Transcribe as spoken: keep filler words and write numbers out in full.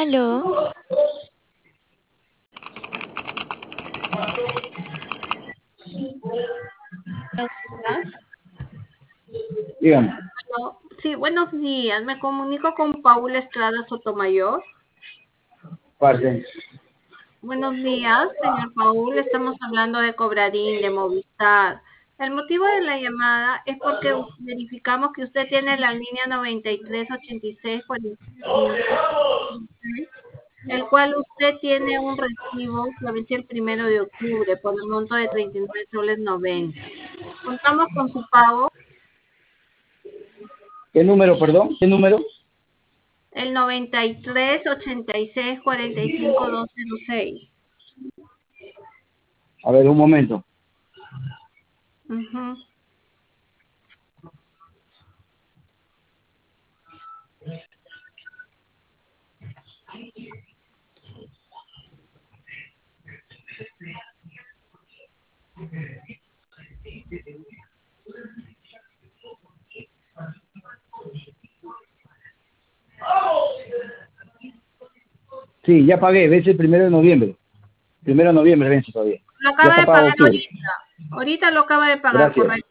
Aló. Buenos días. Dígame. Bueno, sí, buenos días. Me comunico con Paula Estrada Sotomayor. Parte. Buenos días, señor Paul. Estamos hablando de Cobradín, de Movistar. El motivo de la llamada es porque verificamos que usted tiene la línea noventa y tres ochenta y seis cuarenta y cinco, el cual usted tiene un recibo que vence el primero de octubre por el monto de treinta y nueve soles noventa. Contamos con su pago. ¿Qué número, perdón? ¿Qué número? El noventa y tres ochenta y seis cuarenta y cinco doscientos seis. A ver, un momento. Uh-huh. Sí, ya pagué, vence el primero de noviembre. Primero de noviembre vence todavía. Lo Ya acaba está de pagado pagar octubre. ahorita. Ahorita lo acaba de pagar, Gracias. correcto.